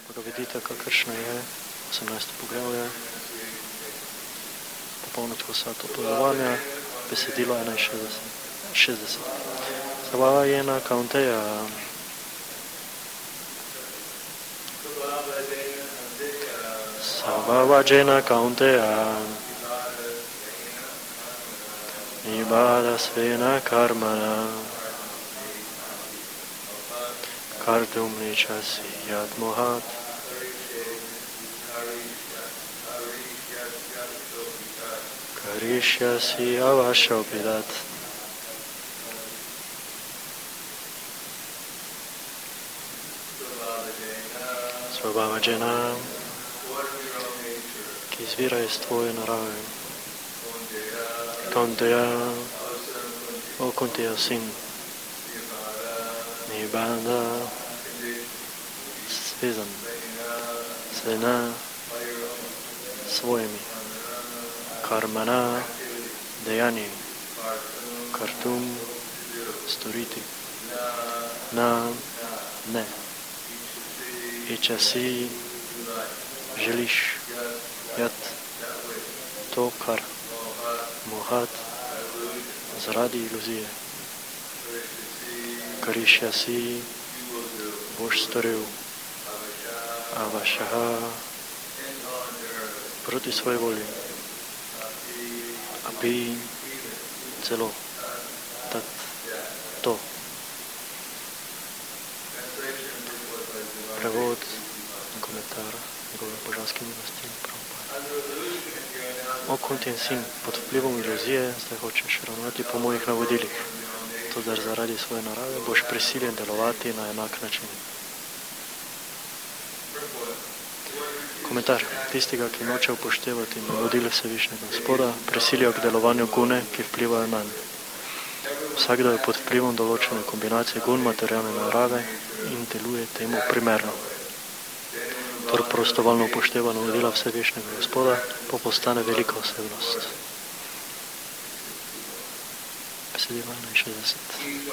pa ga vidite, kakršna je, 18. poglavje, popolnot vsa to pojavanja, besedilo 61. Savajena kaunteja. Savavajena kaunteja. Nibada svena karmana. Kardum nichasi yat mohat. Karishyasi avashopidat. Svabhavajena, ki izvira iz tvoje narave. Kaunteya, o Kuntijev sin. Nibada, svezan, svena, svojimi. Karmana, dejanji. Kartum, storiti. Na, ne. Ičasi, želiš, jat, to, kar, mohat, zaradi iluzije. Karišjasi, boš storil, avašaha, proti svoji volji. Api, celo, tat, to. Prevod in komentar njegove božanske milosti. O Kuntin sin, pod vplivom iluzije zdaj hočeš ravnati po mojih navodilih. Toda zaradi svoje narave boš prisiljen delovati na enak način. Komentar. Tistega, ki noče upoštevati navodil Vsevišnjega Gospoda, prisilijo k delovanju gune, ki vplivajo na nj. Vsakdo je pod vplivom določene kombinacije gun materialne narave in deluje temu primerno. Kdor prostovoljno upošteva navodila Vsevišnjega Gospoda, pa postane velika osebnost. Besedilo 61.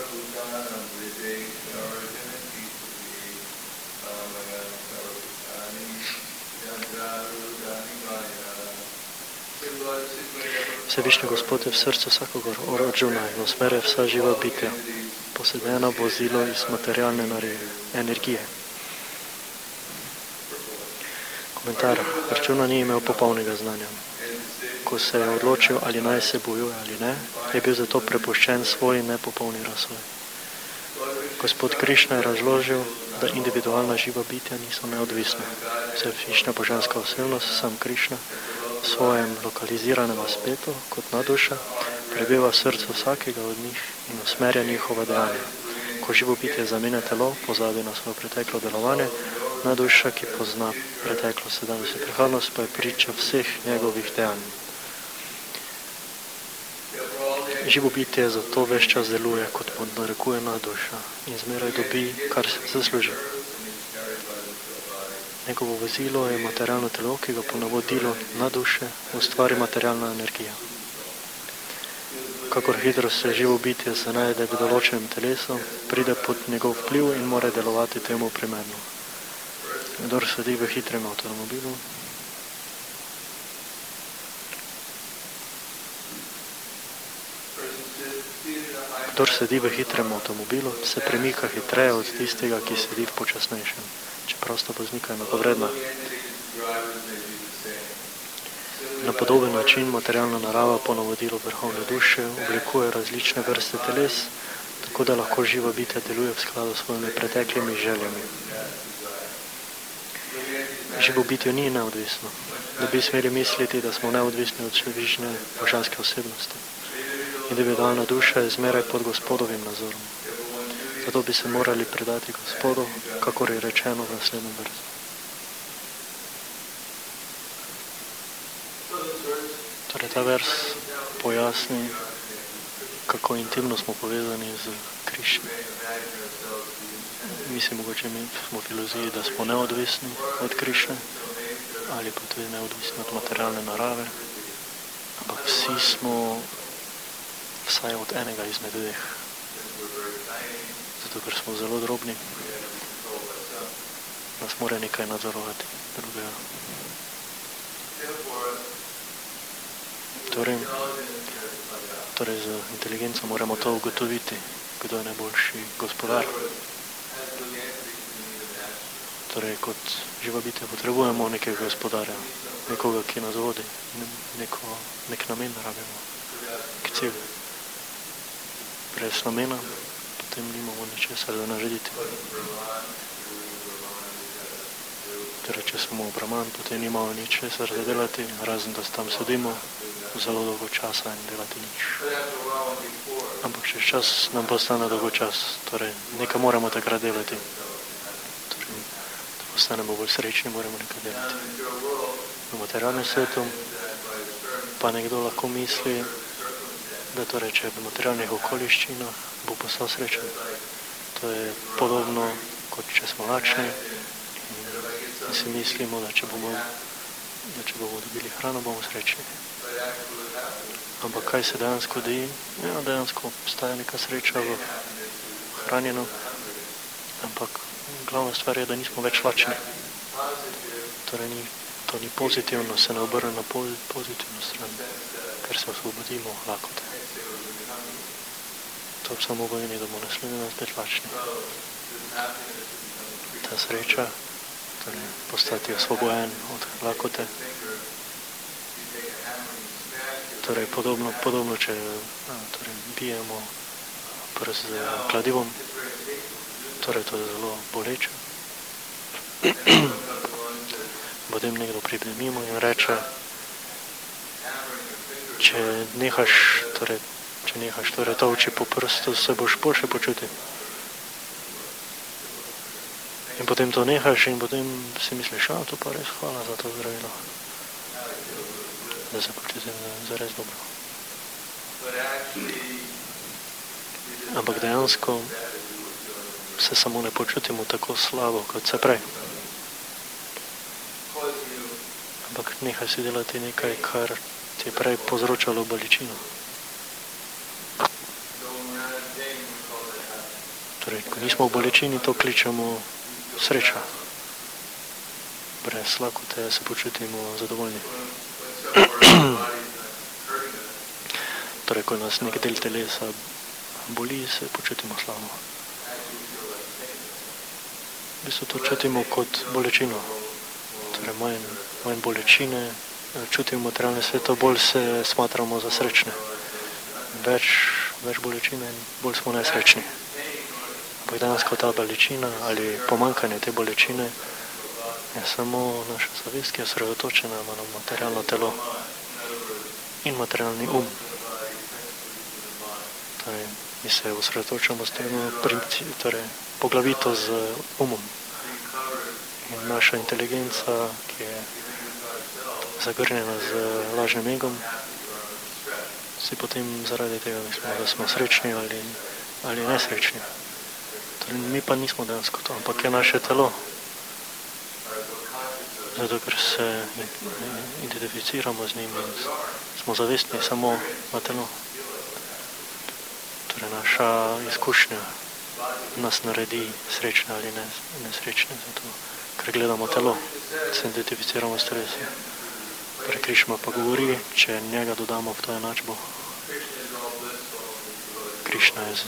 Vsevišnji Gospod je v srcu vsakogor Arjuna in usmerja vsa živa bitja, posedena vozilo iz materialne energije. Komentar. Arjuna ni imel popolnega znanja. Ko se je odločil, ali naj se bojuje ali ne, je bil zato prepuščen svoji nepopolni razsoj. Gospod Krišna je razložil, da individualna živa bitja niso neodvisna. Vsevišnja božanska osebnost, sam Krišna, v svojem lokaliziranem aspektu, kot naduša, prebiva v srcu vsakega od njih in usmerja njihova dejanja. Ko živo bitje zamenja telo, pozabi na svoje preteklo delovanje, naduša, ki pozna preteklo, sedanjost in prihodnost, pa je priča vseh njegovih dejanj. Živo bitje zato ves čas deluje, kot narekuje naduša in zmeraj dobi, kar se zasluži. Njegovo vozilo je materialno telo, ki ga po navodilu naduše ustvari materialna energija. Kakor hitro se živo bitje se najde v določenem telesu, pride pod njegov vpliv in mora delovati temu primerno. Kdor sedi v hitrem avtomobilu, se premika hitreje od tistega, ki sedi v počasnejšem, čeprav sta voznika enakovredna. Na podoben način materialna narava po navodilu vrhovne duše oblikuje različne vrste teles, tako da lahko živa bitja deluje v skladu s svojimi preteklimi željami. Živo bitje ni neodvisno. Ne bi smeli misliti, da smo neodvisni od Vsevišnje božanske osebnosti. Individualna duša je zmeraj pod Gospodovim nazorom. Zato bi se morali predati Gospodu, kakor je rečeno v naslednjem verzu. Torej ta vers pojasni, kako intimno smo povezani z Krišno. Mi se mogoče smo v iluziji, da smo neodvisni od Krišne, ali pa tudi neodvisni od materialne narave, ampak vsi smo vsaj od enega izmed dveh. Zato, ker smo zelo drobni nas mora nekaj nadzorovati drugega. Torej z inteligenco moramo to ugotoviti, kdo je najboljši gospodar. Torej, kot živa bitja potrebujemo nekega gospodarja, nekoga, ki nas vodi, nek namen rabimo, nek cilj. Brez namena potem nimamo ničesar da narediti. Torej, če smo brahman, potem nimamo ničesar za delati, razen da tam sedimo zelo dolgo časa in delati nič. Ampak čez čas nam postane dolgo čas, torej nekaj moramo takrat delati. Torej, da postanemo bolj srečni, moramo nekaj delati. V materialnem svetu pa nekdo lahko misli, da to reče v materialnih okoliščinah bo postal srečen. To je podobno, kot če smo lačni in si mislimo, da če bomo dobili hrano, bomo srečni. Ampak kaj se dejansko deji? Ja, dejansko obstaja neka sreča v hranjeno, ampak glavna stvar je, da nismo več lačni. Torej, to ni pozitivno, se ne obrne na pozitivno stran, ker se osvobodimo lakote. To samo pomeni, da bomo naslednji dan spet lačni. Ta sreča, torej postati osvobojen od lakote. Torej, podobno če bijemo prst z kladivom, torej to je zelo boleče. Potem nekdo pride mimo in reče, če nehaš tolči po prstu, se boš boljše počutil. In potem to nehaš in potem si misliš, to pa res hvala za to zdravilo. Da se počutim zares dobro. Ampak dejansko se samo ne počutimo tako slabo, kot se prej. Ampak nehaj si delati nekaj, kar ti je prej povzročalo bolečino. Torej, ko nismo v bolečini, to kličemo sreča. Brez lakote se počutimo zadovoljni. Torej, ko nas nek del telesa boli, se počutimo slabo. V bistvu to čutimo kot bolečino. Torej, manj bolečine, čutimo materialne sveto, bolj se smatramo za srečne. Več bolečine in bolj smo nesrečni. Ampak dejansko ta bolečina ali pomankanje te bolečine je samo naša zavest, ki je osredotočena na materialno telo in materialni Torej, mi se osredotočamo s tem poglavito z umom. In naša inteligenca, ki je zagrnjena z lažnim egom, si potem zaradi tega mislimo, da smo srečni ali nesrečni. Torej, mi pa nismo dejansko to, ampak je naše telo. Zato, ker se identificiramo z njim in smo zavestni samo na telo. Torej, naša izkušnja nas naredi srečne ali nesrečne, zato, ker gledamo telo, se identificiramo s telesom. Krišna pa govori, če njega dodamo v to enačbo. Krišna je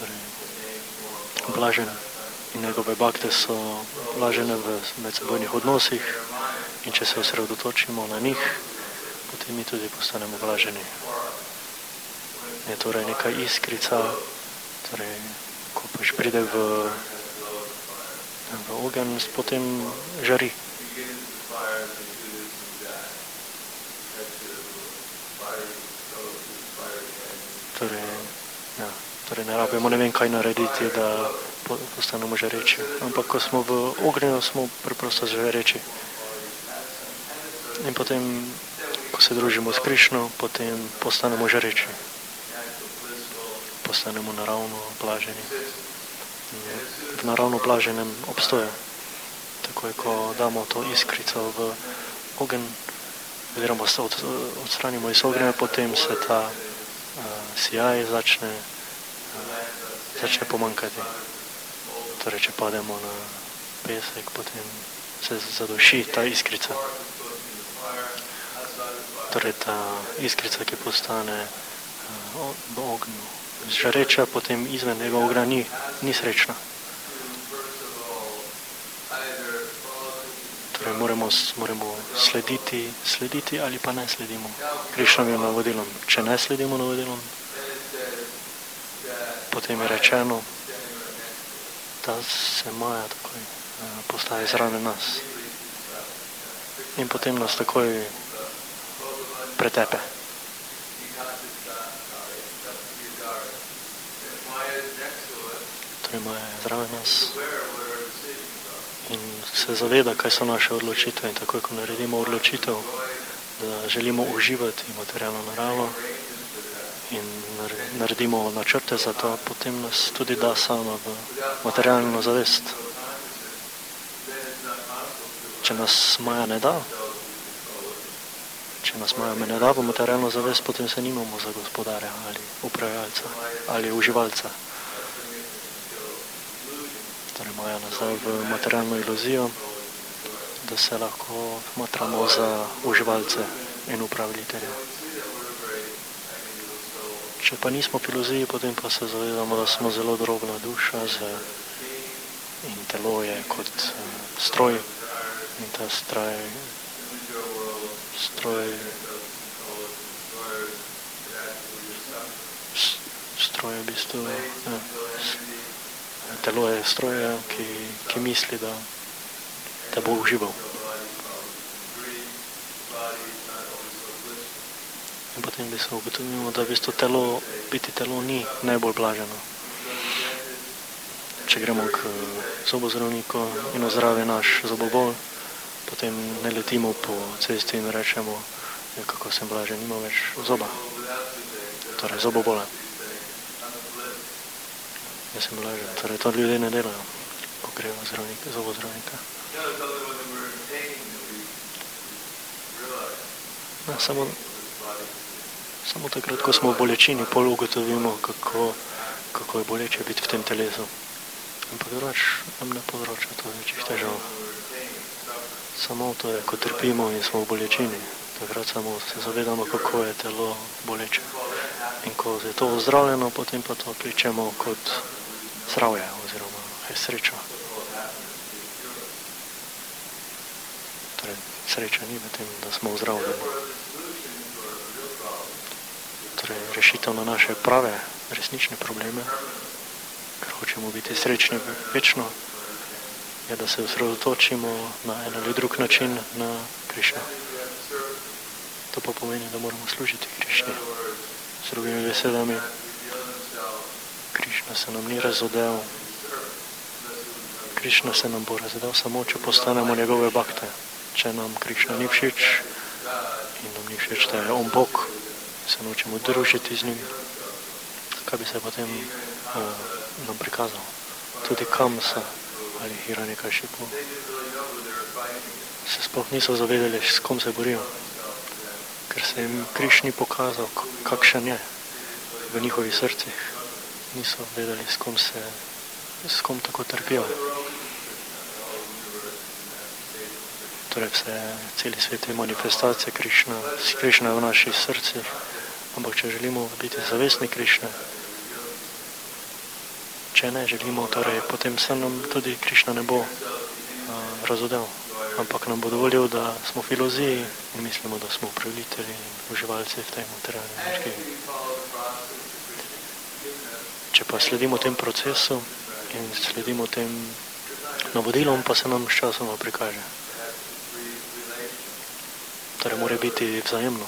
blažen in njegove bakte so blažene v medsebojnih odnosih in če se osredotočimo na njih, potem mi tudi postanemo blaženi. Je torej neka iskrica, torej, ko pač pride v ogenj, potem žari. Torej ne rabimo ne vem kaj narediti, da postanemo žareči. Ampak ko smo v ognju, smo preprosto žareči. In potem, ko se družimo s Krišno, potem postanemo žareči. Postanemo naravno blaženi. V naravno blaženem obstoja. Takoj, ko damo to iskrico v ogenj, oziroma se odstranimo iz ognja, potem se ta sijaj začne pomankati. Torej, če pademo pesek, potem se zaduši ta iskrica. Torej ta iskrica, ki postane v ognju žareča, potem izven tega ognja ni srečna. Torej moramo slediti ali pa ne sledimo Krišnovim navodilom. Če ne sledimo navodilom, potem je rečeno, da se Maja takoj postavi zraven nas in potem nas takoj pretepe. Torej Maja je zraven nas in se zaveda, kaj so naše odločitve, in takoj, ko naredimo odločitev, da želimo uživati materialno naravo in naredimo načrte za to, potem nas tudi da sama v materialno zavest. Če nas Maja ne da, v materialno zavest, potem se nimamo za gospodarja ali upravljalca ali uživalca. Torej Maja nas da v materialno iluzijo, da se lahko smatramo za uživalce in upravljitelje. Če pa nismo v iluziji, potem pa se zavedamo, da smo zelo drobna duša in telo je kot stroj in ta stroj je v bistvu telo je stroj, ki misli, da bo užival. In potem bi se ugotovilo, da v bistvu biti telo ni najbolj blaženo. Če gremo k zobozdravniku in ozdravi naš zobobol, potem ne letimo po cesti in rečemo, kako sem blažen, nima več zoba. Torej zobobola. Jaz sem blažen. Torej to ljudje ne delajo, ko grejo zobozdravnika. Samo takrat, ko smo v bolečini, pol ugotovimo, kako je boleče biti v tem telesu. Ampak drugač nam ne povzroča to večjih težav. Samo to je, ko trpimo in smo v bolečini, takrat samo se zavedamo, kako je telo boleče. In ko je to ozdravljeno, potem pa to kličemo kot zdravje oziroma srečo. Torej, sreča ni v tem, da smo ozdravljeni. Torej, rešitev na naše prave, resnične probleme, ker hočemo biti srečni večno, je, da se osredotočimo na en ali drug način na Krišno. To pa pomeni, da moramo služiti Krišni. S drugimi besedami, Krišna se nam ni razodel. Krišna se nam bo razodel samo, če postanemo njegove bakte. Če nam Krišna ni všeč in nam ni všeč, da je on Bog, se nočemo družiti z njim, kaj bi se potem nam prikazal. Tudi Kamsa ali Hiranyakashipu se sploh niso zavedali, s kom se borijo, ker se jim Krišni pokazal, kakšen je v njihovih srcih. Niso vedeli, s kom tako trpijo. Torej celi svet je manifestacija Krišna v naših srcih, ampak če želimo biti zavestni Krišne, če ne želimo, torej potem se nam tudi Krišna ne bo razodel, ampak nam bo dovolil, da smo v iluziji in mislimo, da smo upravljitelji in uživalci v tej materialni energiji. Če pa sledimo tem procesu in sledimo tem navodilom, pa se nam sčasoma prikaže. Torej mora biti vzajemno.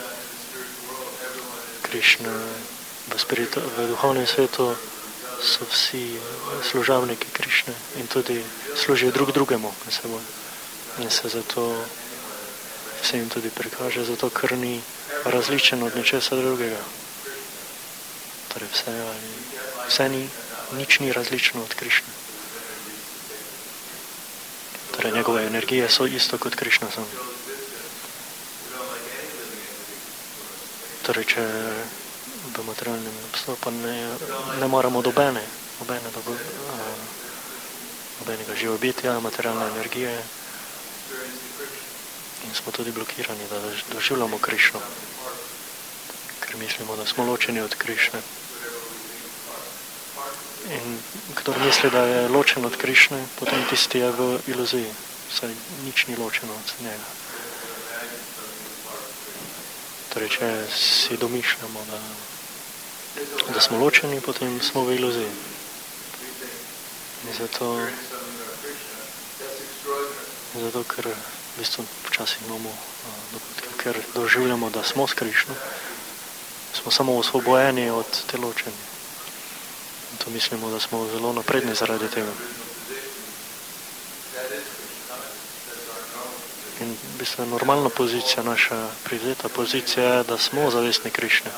Krišna v duhovnem svetu so vsi služavniki Krišne in tudi služijo drug drugemu med seboj. In se zato se jim tudi prikaže, zato ker ni različen od nečesa drugega. Torej nič ni različno od Krišne. Torej njegove energije so isto kot Krišna sam. Torej, če v materialnem obstoju pa ne moramo dobene nobenega živobitja, materialne energije in smo tudi blokirani, da doživljamo Krišno, ker mislimo, da smo ločeni od Krišne. In kdor misli, da je ločen od Krišne, potem tisti je v iluziji, saj nič ni ločeno od njega. Torej, če si domišljamo, da smo ločeni, potem smo v iluziji. In zato ker v bistvu včasih imamo dogodke, ker doživljamo, da smo s Krišno, smo samo osvobojeni od te ločenja. In to mislimo, da smo zelo napredni zaradi tega. In v bistvu normalna pozicija, naša privzeta pozicija je, da smo zavestni Krišne.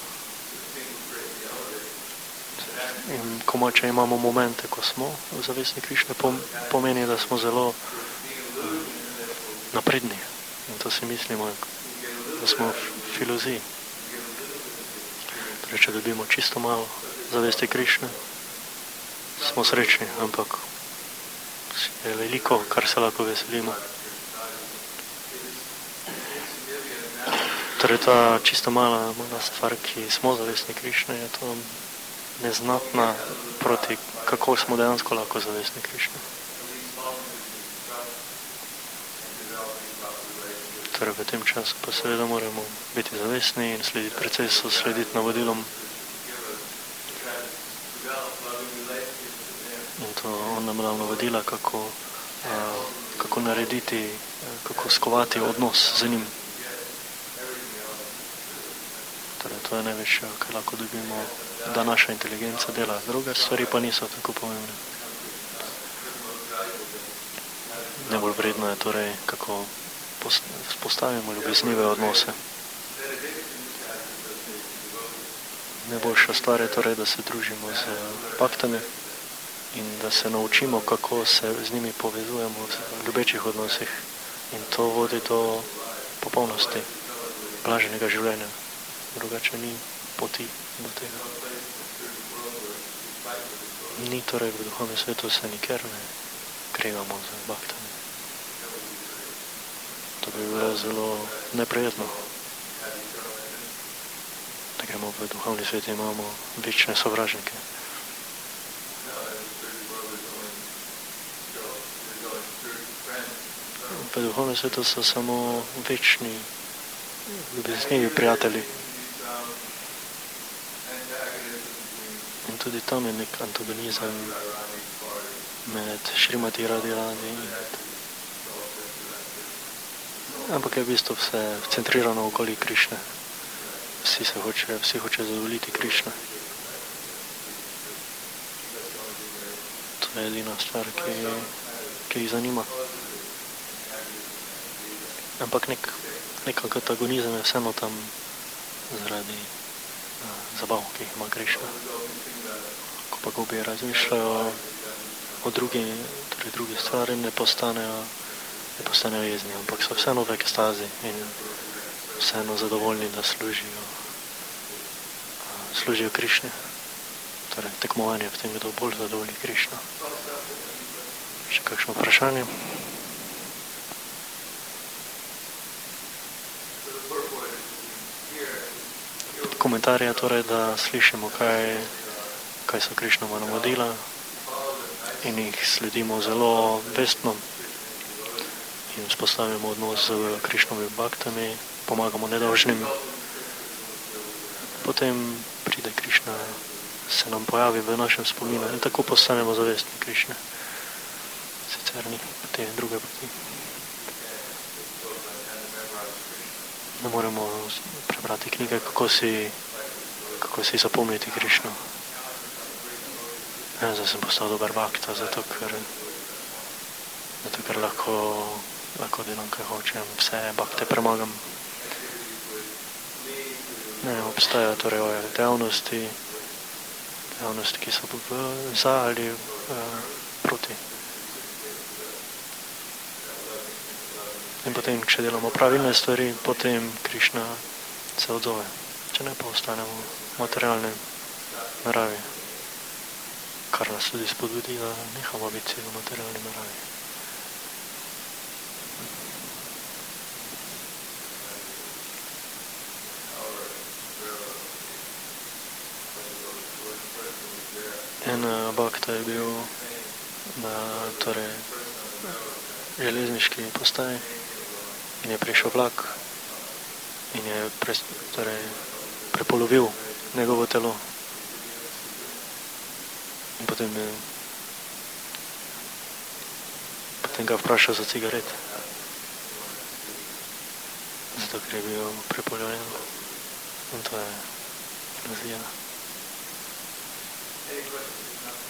In če imamo momente, ko smo zavestni Krišne, pomeni, da smo zelo napredni. In to si mislimo, da smo v iluziji. Torej, če dobimo čisto malo zavesti Krišne, smo srečni, ampak je veliko, kar se lahko veselimo. Torej, ta čisto mala stvar, ki smo zavestni Krišne, je to neznatna proti, kako smo dejansko lahko zavestni Krišne. Torej, v tem času pa seveda moramo biti zavestni in slediti procesu, slediti navodilom. In to on nam dal navodila, kako narediti, kako skovati odnos z njim. Torej, to je največje, kar lahko dobimo, da naša inteligenca dela. Druge stvari pa niso tako pomembne. Najbolj vredno je torej, kako vzpostavimo ljubeznive odnose. Najboljša stvar je torej, da se družimo z baktami in da se naučimo, kako se z njimi povezujemo v ljubečih odnosih. In to vodi do popolnosti, blaženega življenja. Drugače ni poti do tega. Ni torej v duhovnem svetu se nikjer ne kregamo z baktami. To bi bilo zelo neprijetno. Da gremo v duhovni svet in imamo večne sovražnike. V duhovnem svetu so samo večni ljubeznivi prijatelji. In tudi tam je nek antagonizem med Šrimati Radharani. Ampak je v bistvu vse centrirano okoli Krišne. Vsi hoče zadovoljiti Krišne. To je edina stvar, ki jih zanima. Ampak nek antagonizem je vseeno tam zaradi zabav, ki jih ima Krišna. Ko pa gobi razmišljajo o drugi stvari, ne postanejo jezni, ampak so vseeno v ekstazi in vseeno zadovoljni, da služijo Krišne. Torej, tekmovanje v tem, kdo bolj zadovolji Krišno. Še kakšno vprašanje? Komentar je torej, da slišimo, kaj so Krišnova navodila in jih sledimo zelo vestno in vzpostavimo odnos z Krišnovimi baktami, pomagamo nedolžnim. Potem pride Krišna, se nam pojavi v našem spominu in tako postanemo zavestni Krišne. Sicer ni te druge poti. Ne moremo prebrati knjige, kako si zapomniti Krišno. Zdaj sem postal dober bakta, zato ker lahko delam, kaj hočem, vse bakte premagam. Ne, obstajajo torej dejavnosti, ki so za ali proti. In potem, če delamo pravilne stvari, potem Krišna se odzove. Če ne, pa ostanemo v materialni naravi. kar nas tudi spodbudi, da nehamo biti v materialni naravi. En bakta je bil na železniški postaji in je prišel vlak in je prepolovil njegovo telo. In potem ga vprašal za cigaret. Zato, ker je bil prepolovljen. In to je iluzija.